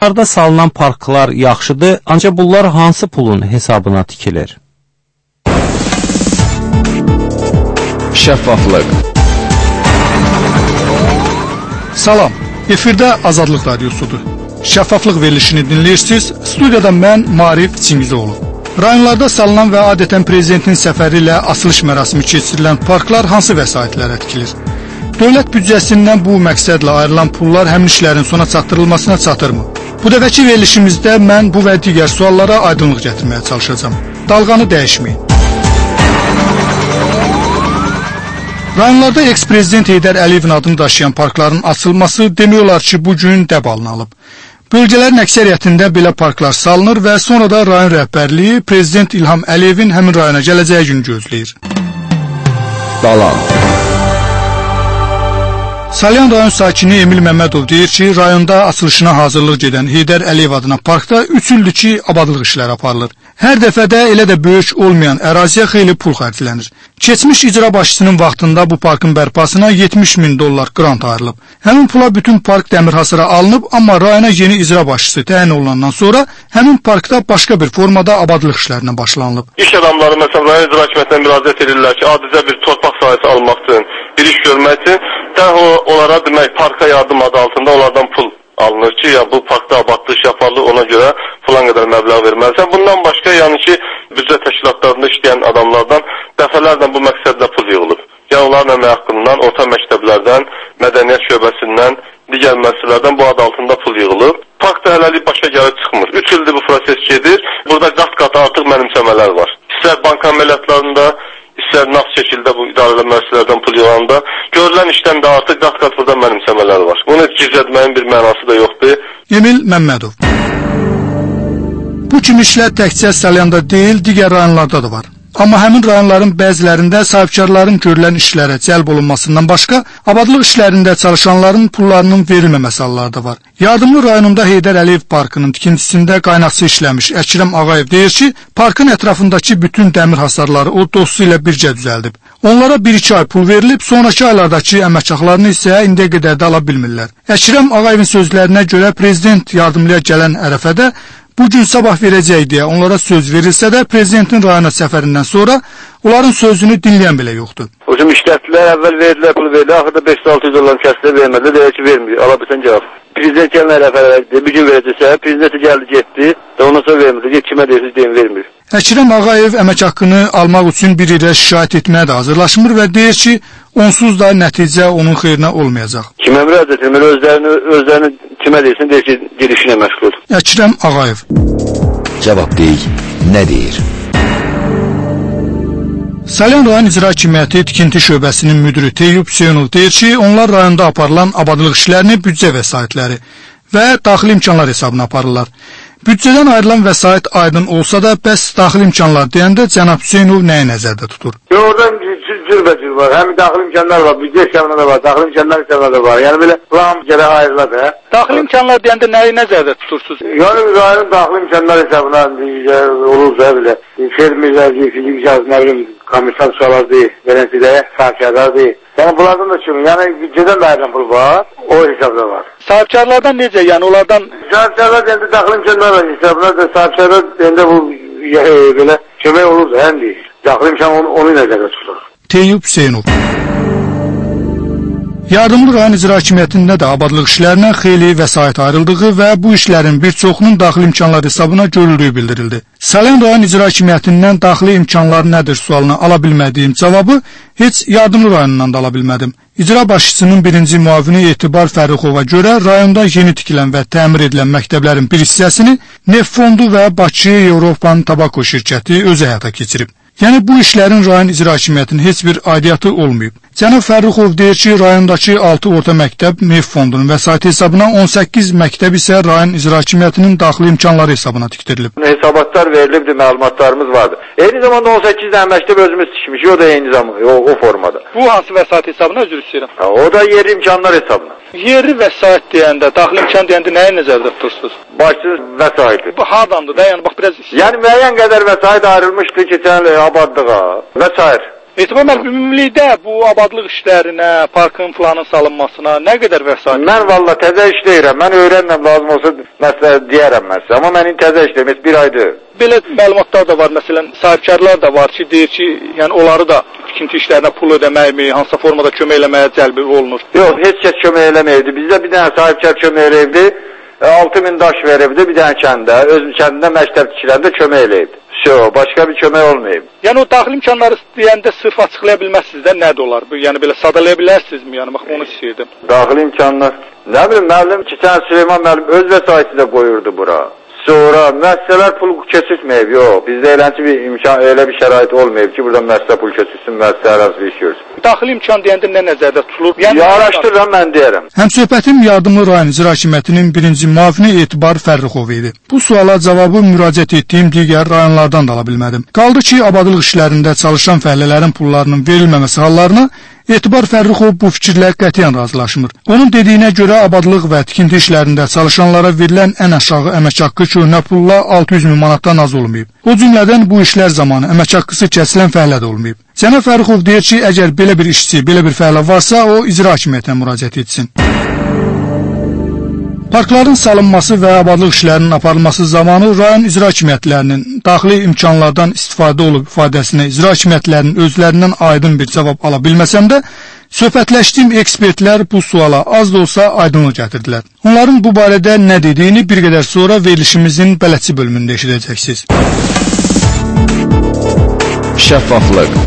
rayonlarda salınan parklar yaxşıdır, ancaq bunlar hansı pulun hesabına tikilir? Şəffaflıq. Salam, efirdə Azadlıq Radiosudur. Şəffaflıq verilişini dinləyirsiniz. Studiyada mən Marif Çingizoğlu. Rayonlarda salınan və adətən prezidentin səfəri ilə açılış mərasimi keçirilən parklar hansı vəsaitlərə tikilir? Dövlət büdcəsindən bu məqsədlə ayrılan pullar həmin işlərin sona çatdırılmasına çatırmı? Bu dəfəki verilişimizdə mən bu və digər suallara aydınlıq gətirməyə çalışacağam. Dalğanı dəyişməyin. Rayonlarda eks-prezident Heydər Əliyevin adını daşıyan parkların açılması demək olar ki, bugün dəbalını alıb. Bölgələrin əksəriyyətində belə parklar salınır və sonra da rayon rəhbərliyi prezident İlham Əliyevin həmin rayona gələcəyi günü gözləyir. Dalan. Salyan rayon sakini Emil Məmmədov deyir ki, rayonda açılışına hazırlıq gedən Heydər Əliyev adına parkda 3 ildir ki, abadlıq işləri aparılır. Hər dəfədə elə də böyük olmayan əraziyə xeyli pul xərclənir. Keçmiş icra başçısının vaxtında bu parkın bərpasına $70.000 qrant ayrılıb. Həmin pula bütün park dəmirhasıra alınıb, amma rayona yeni icra başçısı təyin olunandan sonra həmin parkda başqa bir formada abadlıq işlərinə başlanılıb. İş adamları məsələn rayon icra hakimiyyətinə müraciət edirlər ki, adicə bir torpaq sahəsi almaq üçün, bir iş görmək üçün onlara demək parka yardım adı altında onlardan pul alınır ki, ya bu parkda abadlıq yaparlı, ona görə falan qədər məbləğ verməlisən. Bundan başqa yəni ki, büdcə təşkilatlarında işləyən adamlardan dəfələrlə bu məqsədlə pul yığılıb. Yəni onların əmək haqqından, orta məktəblərdən, mədəniyyət şöbəsindən, digər müəssisələrdən bu adı altında pul yığılıb. Parkda hələlik başa gəlib çıxmır. 3 ildir bu proses gedir. Burada qat-qat artıq mənimsəmələr var. İstər bank əməliyyatlarında, istər nasıl şəkildə bu idarəli müəssisələrdən pul yığılanda, görülən işdən də artıq qat-qat burada mənimsəmələr var. Bunu gizlətməyin bir mənası da yoxdur. Emil Məmmədov. Bu kimi işlər təkcə Salyanda deyil, digər rayonlarda da var. Amma həmin rayonların bəzilərində sahibkarların görülən işlərə cəlb olunmasından başqa, abadlıq işlərində çalışanların pullarının verilməməsi halları da var. Yardımlı rayonunda Heydər Əliyev parkının tikintisində qaynaqçı işləmiş Əkrəm Ağayev deyir ki, parkın ətrafındakı bütün dəmir hasarları o dostu ilə birgə düzəldib. Onlara 1-2 ay pul verilib, sonraki aylardakı əmək haqlarını isə indiyə qədər də ala bilmirlər. Əkrəm Ağayevin sözlərinə görə prezident yardımlıya gələn ərəfədə bugün sabah verəcək deyə onlara söz verilsə də prezidentin rayona səfərindən sonra onların sözünü dinləyən belə yoxdur. O kimi işlətdilər, əvvəl verdilər, pul verdilər, axırda $500-600 kəsdilə vermədilər, deyək ki, vermir, ala bilsən cavab. Prezident gələn ərəfələrə bir gün verəcəksə, prezidenti gəldi, getdi, və ondan sonra vermir, kimə deyirsiniz, deyin, vermir. Əkrəm Ağayev əmək haqqını almaq üçün bir ilə şikayət etməyə də hazırlaşmır və deyir ki, onsuz da nəticə onun xeyrinə olmayacaq. Kimə müraciət etmir, özlərini kimə deyirsin, deyir ki, gedişinə məşğul. Əkrəm Ağayev. Cavab deyik, nə deyir? Salyan rayon icra hakimiyyəti tikinti şöbəsinin müdürü Teyyub Hüseynov deyir ki, onlar rayonda aparılan abadlıq işlərini büdcə vəsaitləri və daxili imkanlar hesabına aparırlar. Büdcədən ayrılan vəsait aydın olsa da, bəs daxili imkanlar deyəndə cənab Hüseynov nəyi nəzərdə tutur? Oradan cürbəcür var, həm daxili imkanlar var, büdcə hesabına da var, daxili imkanlar hesabına da var, yəni belə plan gərək ayrılar da. Daxili imkanlar deyəndə nəyi nəzərdə tutursunuz? Yəni rayonun daxili imkanlar hesabına olursa belə, fermerlər, fizik şahs, nə bilim, komisyon sualardır, verənsidəyə sahibkarlardır. Yəni bunlardan da çıxın, yəni büdcədən də ayrılan pul var, o hesabda var. Sahibkarlardan necə, yəni onlardan? Sahibkarlar deyəndə daxili imkanlar var, hesabına da sahibkarlar deyəndə bu belə kömək olur da, həm deyir. Daxili imkan onu nəzərdə tutur. Teyyub Hüseynov. Yardımlı rayon icra hakimiyyətində də abadlıq işlərinə xeyli vəsait ayrıldığı və bu işlərin bir çoxunun daxili imkanlar hesabına görüldüyü bildirildi. Salyan rayon icra hakimiyyətindən daxili imkanlar nədir sualına ala bilmədiyim cavabı heç yardımlı rayonundan da ala bilmədim. İcra başçısının birinci müavini Etibar Fərruxova görə rayonda yeni tikilən və təmir edilən məktəblərin bir hissəsini Neft Fondu və Bakı Avropan Tabako şirkəti öz həyata keçirib. Yəni bu işlərin rayon icra hakimiyyətinin heç bir aidiyyatı olmayıb. Cənab Fərruxov deyir ki, rayondakı 6 orta məktəb Neft Fondunun vəsaiti hesabına, 18 məktəb isə rayon icra hakimiyyətinin daxili imkanları hesabına tikdirilib. Hesabatlar verilibdir, məlumatlarımız vardır. Eyni zamanda 18 dənə məktəb özümüz tikmişik, o da eyni zamanda, o formada. Bu hansı vəsait hesabına üzr istəyirəm? O da yerli imkanlar hesabına. Yerli vəsait deyəndə, daxili imkan deyəndə nəyi nəzərdə tutursunuz? Başsız vəsaiti. Bu hardandır da, yəni bax biraz... Yəni müəyyən qədər vəsait ayrılmışdı keçən abadlığa, vəsait. Etibar müəllim, ümumilikdə bu abadlıq işlərinə, parkın planın salınmasına nə qədər vəsait? Mən valla təzə işləyirəm. Mən öyrənməm, lazım olsa məsələ deyərəm mən sizə. Amma mənim təzə işləyirəm, bir aydır. Belə məlumatlar da var, məsələn, sahibkarlar da var ki, deyir ki, yəni onları da tikinti işlərinə pul ödəməkmi, hansısa formada kömək eləməyə cəlb olunur. Yox, heç kəs kömək eləməyibdi. Bizdə bir dənə sahibkar kömək eləyibdi. 6000 daş veribdi bir dənə kəndə. Öz kəndində məktəb tikirəndə kömək eləyibdi. Başqa bir kömək olmayıb. Yəni o daxili imkanları deyəndə sırf açıqlaya bilməzsiniz də nədir olar? Yəni belə sadalaya bilərsinizmi? Yəni bax onu istəyirdim. Daxili imkanlar. Nə bilim müəllim, keçən Süleyman müəllim öz vəsaiti də qoyurdu bura. Sonra müəssisələr pul keçirtməyib, yox. Bizdə elə bir şərait olmayıb ki, burada müəssisə pul keçirsin, müəssisə arası bir iş görsün. Daxili imkan deyəndə nə nəzərdə tutulur? Yəni araşdırıram, mən deyərəm. Həmsöhbətim Yardımlı rayon icra hakimiyyətinin birinci müavini Etibar Fərrixov idi. Bu suala cavabı müraciət etdiyim digər rayonlardan da ala bilmədim. Qaldı ki, abadlıq işlərində çalışan fəhlələrin pullarının verilməməsi hallarına Etibar Fərrixov bu fikirlə qətiyyən razılaşmır. Onun dediyinə görə abadlıq və tikinti işlərində çalışanlara verilən ən aşağı əmək haqqı köhnə pulla 600 min manatdan az olmayıb. O cümlədən bu işlər zamanı əmək haqqısı kəsilən fəhlə də olmayıb. Cənab Fərrixov deyir ki, əgər belə bir işçi, belə bir fəhlə varsa, o icra hakimiyyətinə müraciət etsin. Parkların salınması və abadlıq işlərinin aparılması zamanı rayon icra hakimiyyətlərinin daxili imkanlardan istifadə olub ifadəsinə icra hakimiyyətlərinin özlərindən aydın bir cavab ala bilməsəm də, söhbətləşdiyim ekspertlər bu suala az da olsa aydınlıq gətirdilər. Onların bu barədə nə dediyini bir qədər sonra verilişimizin bələdçi bölümündə eşidəcəksiniz. Şəffaflıq.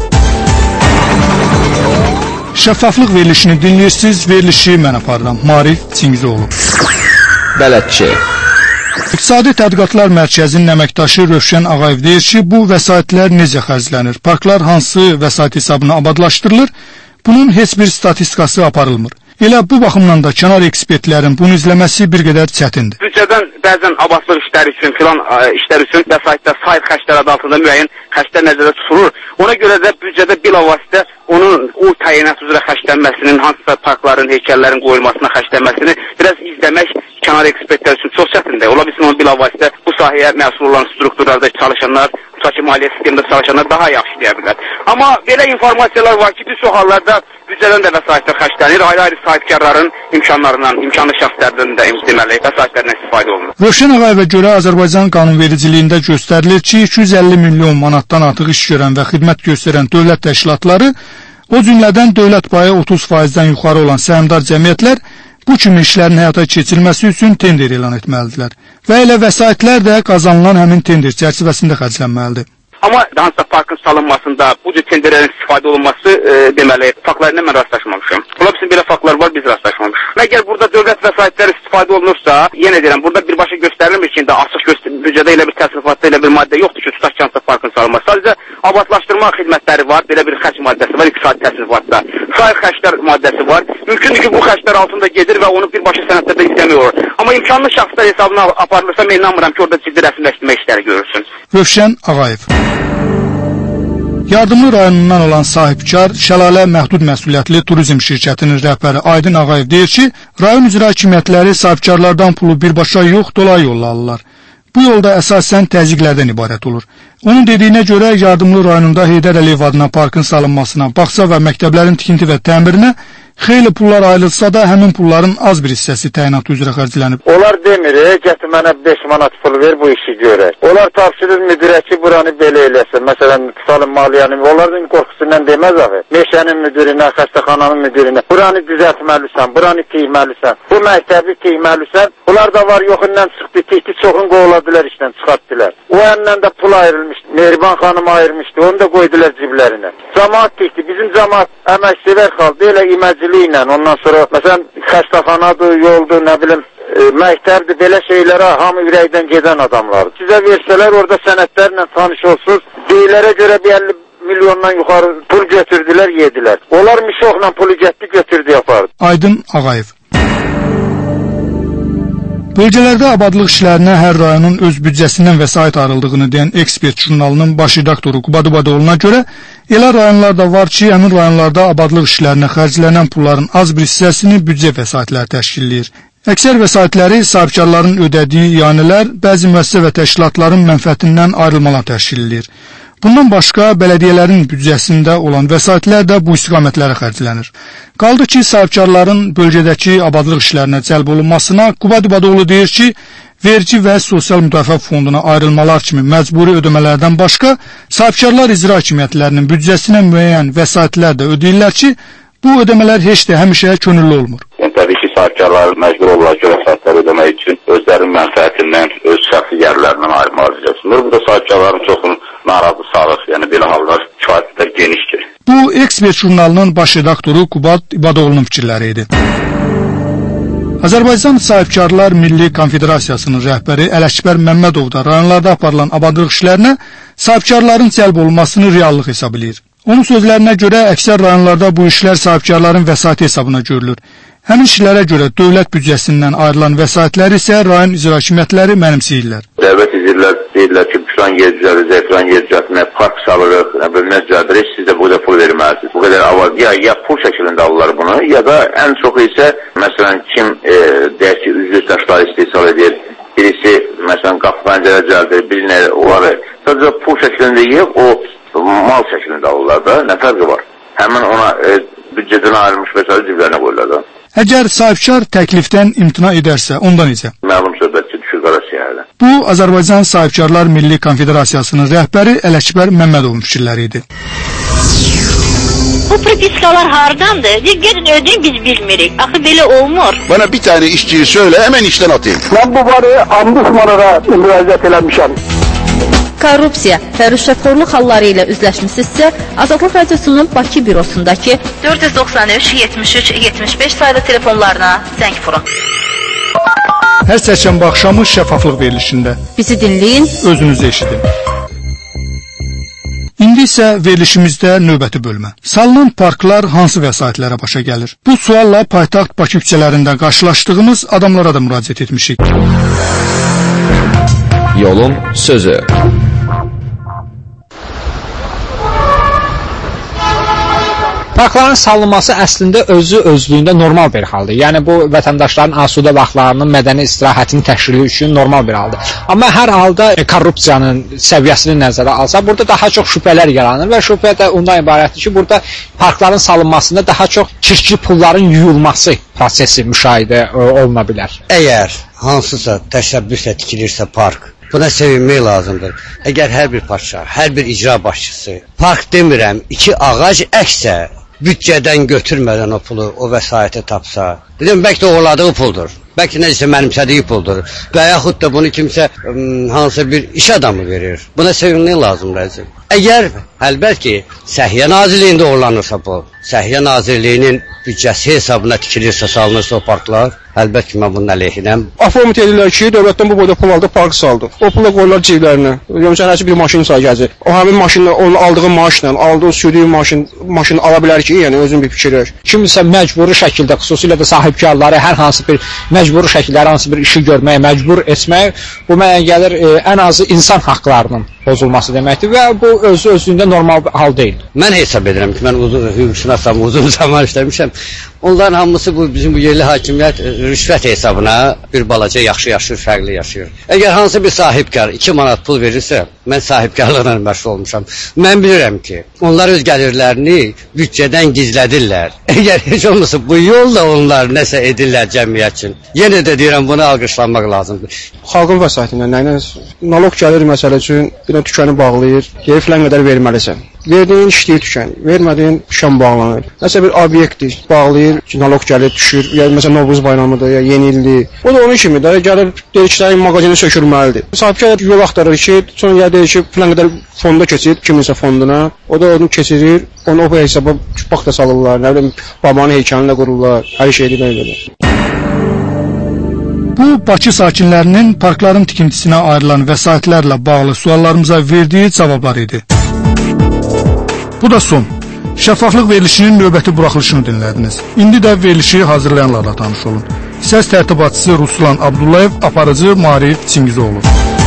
Şəffaflıq verilişini dinləyirsiniz, verilişi mən aparıram. Marif Çingizoğlu. Bələdçi. İqtisadi Tədqiqatlar Mərkəzinin əməkdaşı Rövşən Ağayev deyir ki, bu vəsaitlər necə xərclənir? Parklar hansı vəsait hesabına abadlaşdırılır? Bunun heç bir statistikası aparılmır. Elə bu baxımdan da kənar ekspertlərin bunu izləməsi bir qədər çətindir. Büdcədən bəzən abadlıq işləri üçün, filan işlər üçün vəsaitdə sayt xərclər adı altında müəyyən xərclər nəzərdə tutulur. Ona görə də büdcədə bilavasitə onun o təyinat üzrə xərclənməsinin, hansısa parkların, heykəllərin qoyulmasına xərclənməsini biraz izləmək kənar ekspertlər üçün çox çətindir. Ola bilsin onun bilavasitə bu sahəyə məsul olan strukturlarda çalışanlar, tutaq maliyyə sistemində çalışanlar daha yaxşı deyə bilər. Amma belə informasiyalar var ki, bir çox hallarda büdcədən də vəsaitlər xərclənir, ayrı-ayrı sahibkarların imkanlarından, imkanlı şəxslərdən də deməli vəsaitlərdən istifadə olunur. Rövşən Ağayevə görə Azərbaycan qanunvericiliyində göstərilir ki, 250 milyon manatdan artıq iş görən və xidmət göstərən dövlət təşkilatları, o cümlədən dövlət payı 30%-dən yuxarı olan səhmdar cəmiyyətlər bu kimi işlərin həyata keçirilməsi üçün tender elan etməlidirlər və elə vəsaitlər də qazanılan həmin tender çərçivəsində xərclənməlidir. Amma hansısa parkın salınmasında bu cür tenderlərin istifadə olunması deməli faktlarla mən rastlaşmamışam. Ola bilsin belə faktlar var, biz rastlaşmamışıq. Əgər burada dövlət vəsaitləri istifadə olunursa, yenə deyirəm, burada birbaşa göstərilmir ki, indi açıq büdcədə elə bir təsərrüfatda elə bir maddə yoxdur ki, tutaq ki, hansısa parkın salınması. Sadəcə abadlaşdırma xidmətləri var, belə bir xərc maddəsi var, iqtisadi təsərrüfatda. Sayıq xərclər maddəsi var. Mümkündür ki, bu xərclər altında gedir və onu birbaşa sənədlərdə izləmiyor. Amma imkanlı şəxslər hesabına aparılırsa, mən inanmıram ki, orada ciddi rəsmiləşdirmə işləri görürsün. Rövşən Ağayev. Yardımlı rayonundan olan sahibkar Şəlalə Məhdud Məsuliyyətli Turizm şirkətinin rəhbəri Aydın Ağayev deyir ki, rayon icra hakimiyyətləri sahibkarlardan pulu birbaşa yox, dolayı yolla alırlar. Bu yolda əsasən təzyiqlərdən ibarət olur. Onun dediyinə görə Yardımlı rayonunda Heydər Əliyev adına parkın salınmasına, bağça və məktəblərin tikinti və təmirinə xeyli pullar ayrılsa da həmin pulların az bir hissəsi təyinat üzrə xərclənib. Onlar demir, gətir mənə 5 manat pul ver bu işi görək. Onlar tapşırır müdirə ki, buranı belə eləsin. Məsələn, salın maliyyəni, onların qorxusundan deməz axı. Meşənin müdirinə, xəstəxananın müdirinə, buranı düzəltməlisən, buranı tiyməlisən, bu məktəbi tiyməlisən. Bunlar da var, yoxundan çıxdı, tihti çoxun qovladılar, işdən çıxartdılar. O əndən də pul ayrılmışdı, Mehriban xanım ayırmışdı, onu da qoydular ciblərinə. Camaat tihti, bizim camaat əməksevər xalq, elə iməcili ilə, ondan sonra, məsələn, xəstəxanadır, yoldur, nə bilim, məktəbdir, belə şeylərə hamı ürəkdən gedən adamlardır. Sizə versələr, orada sənədlərlə tanış olsunuz, deyillərə görə bir 50 milyondan yuxarı pul götürdülər, yedilər. Onlar mişoxla pulu getdi, götürdü, yapardı. Aydın Ağayev. Bölgələrdə abadlıq işlərinə hər rayonun öz büdcəsindən vəsait ayrıldığını deyən ekspert jurnalının baş redaktoru Quba Dubadoğlu'na görə, elə rayonlarda var ki, həmin rayonlarda abadlıq işlərinə xərclənən pulların az bir hissəsini büdcə vəsaitləri təşkil edir. Əksər vəsaitləri sahibkarların ödədiyi iyanələr, bəzi müəssisə və təşkilatların mənfəətindən ayrılmalar təşkil edir. Bundan başqa bələdiyyələrin büdcəsində olan vəsaitlər də bu istiqamətlərə xərclənir. Qaldı ki, sahibkarların bölgədəki abadlıq işlərinə cəlb olunmasına Qubad İbadoğlu deyir ki, vergi və sosial müdafiə fonduna ayrılmalar kimi məcburi ödəmələrdən başqa, sahibkarlar icra hakimiyyətlərinin büdcəsinə müəyyən vəsaitlər də ödəyirlər ki, bu ödəmələr heç də həmişə könüllü olmur. Yəni, təbii ki, sahibkarlar məcbur olurlar ki, vəsaitləri ödəmək üçün özlərinin mənfəətindən, öz şəxsi gəlirlərindən ayrılmalar edəcəksinlər. Bu da sahibkarların çoxunu narazı salır. Yəni, belə hallar kifayət qədər genişdir. Bu, Ekspert jurnalının baş redaktoru Qubad İbadoğlu'nun fikirləri idi. Azərbaycan Sahibkarlar Milli Konfederasiyasının rəhbəri Ələkbər Məmmədov da rayonlarda aparılan abadlıq işlərinə sahibkarların cəlb olunmasını reallıq hesab edir. Onun sözlərinə görə əksər rayonlarda bu işlər sahibkarların vəsaiti hesabına görülür. Həmin işlərə görə dövlət büdcəsindən ayrılan vəsaitləri isə rayon icra hakimiyyətləri mənimsəyirlər. Dövlət deyirlər ki, filan yer düzələcək, filan yer düzəltmək, park salırıq, nə düzəldirik, siz də burada pul verməlisiniz. Bu qədər avaz, ya pul şəklində alırlar bunu, ya da ən çoxu isə, məsələn, kim deyək ki, üzlü daşları istehsal edir, birisi, məsələn, qapı pəncərə düzəldir, birinə onları sadəcə pul şəklində yiyib, o mal şəklində alırlar da, nə fərqi var? Həmin ona büdcədən ayrılmış vəsaiti ciblərinə qoyurlar da. Əgər sahibkar təklifdən imtina edərsə, ondan necə? Məlum söhbətçi düşür qara siyahıda. Bu, Azərbaycan Sahibkarlar Milli Konfederasiyasının rəhbəri Ələkbər Məmmədovun fikirləri idi. Bu propiskalar hardandır? Gedin ödeyin, biz bilmirik. Axı belə olmur. Bana bir tane işçiyi söyle, hemen işten atayım. Ben bu barı ombudsmanlara müraciət eləmişəm. Korrupsiya və rüşvətxorluq halları ilə üzləşmisinizsə, Azadlıq Radiosunun Bakı bürosundakı 493 73 75 saylı telefonlarına zəng vurun. Hər çərşənbə axşamı şəffaflıq verilişində. Bizi dinləyin, özünüzü eşidin. İndi isə verilişimizdə növbəti bölmə. Salınan parklar hansı vəsaitlərə başa gəlir? Bu sualla paytaxt Bakı küçələrində qarşılaşdığımız adamlara da müraciət etmişik. Yolun sözü. Parkların salınması əslində özlüyündə normal bir haldır. Yəni, bu vətəndaşların asudə vaxtlarının mədəni istirahətini təşkili üçün normal bir haldır. Amma hər halda korrupsiyanın səviyyəsini nəzərə alsa, burada daha çox şübhələr yaranır və şübhə də ondan ibarətdir ki, burada parkların salınmasında daha çox çirkli pulların yuyulması prosesi müşahidə oluna bilər. Əgər hansısa təşəbbüslə tikilirsə park, buna sevinmək lazımdır. Əgər hər bir padşah, hər bir icra başçısı, park demirəm, 2 ağac əksə, büdcədən götürmədən o pulu, o vəsaiti tapsa, dedim, bəlkə də oğurladığı puldur, bəlkə nədirsə mənimsədiyi puldur və yaxud da bunu kimsə hansısa bir iş adamı verir. Buna sevinmək lazımdır. Əgər, əlbət ki, Səhiyyə Nazirliyində oğurlanırsa bu, Səhiyyə Nazirliyinin büdcəsi hesabına tikilirsə, salınırsa o parklar, əlbət ki, mən bunun əleyhinəm. Afomit edirlər ki, dövlətdən bu boyda pul aldı, park saldı. O pula qoyurlar ciblərinə. Görmüşsən, hələ bir maşın sayacaq. O həmin maşınla, onun aldığı maaşla, aldığı sürdüyü maşını ala bilər ki, yəni özün bir fikirləş. Kimsə məcburi şəkildə, xüsusilə də sahibkarları hər hansı bir məcburi şəkildə, hər hansı bir işi görməyə məcbur etmək, bu mənə gəlir ən azı insan haqlarının pozulması deməkdir və bu özlüyündə normal hal deyil. Mən hesab edirəm ki, mən hüquqşünasam, uzun zaman işləmişəm. Onların hamısı bizim bu yerli hakimiyyət rüşvət hesabına bir balaca yaxşı yaşayır, fərqli yaşayır. Əgər hansı bir sahibkar 2 manat pul verirsə, mən sahibkarlarla məşğul olmuşam. Mən bilirəm ki, onlar öz gəlirlərini büdcədən gizlədirlər. Əgər heç olmasa bu yolla onlar nəsə edirlər cəmiyyət üçün. Yenə də deyirəm, bunu alqışlanmaq lazımdır. Xalqın vəsaitindən, nalog gəlir məsələ üçün bir tükəni bağlayır, deyir filan qədər verməlisən. Verdiyin işləyir tükəni, vermədiyin tükən bağlanır. Nəsə bir obyektir, bağlayır, nalog gəlir, düşür, ya məsələn Novruz bayramıdır, ya yeni ildir. O da onun kimi də gəlir, deyir ki, mağazini sökülməlidir. Sahibkar yol axtarır ki, sonra ya deyir ki, filan qədər fonda keçir, kiminsə fonduna, o da onu keçirir, onu o hesaba bax da salırlar, nə bilim, babanın heykəlini də qururlar, hər şey edirlər. Bu, Bakı sakinlərinin parkların tikintisinə ayrılan vəsaitlərlə bağlı suallarımıza verdiyi cavablar idi. Bu da son. Şəffaflıq verilişinin növbəti buraxılışını dinlədiniz. İndi də verilişi hazırlayanlarla tanış olun. Səs tərtibatçısı Ruslan Abdullayev, aparıcı Maarif Çingizoğlu.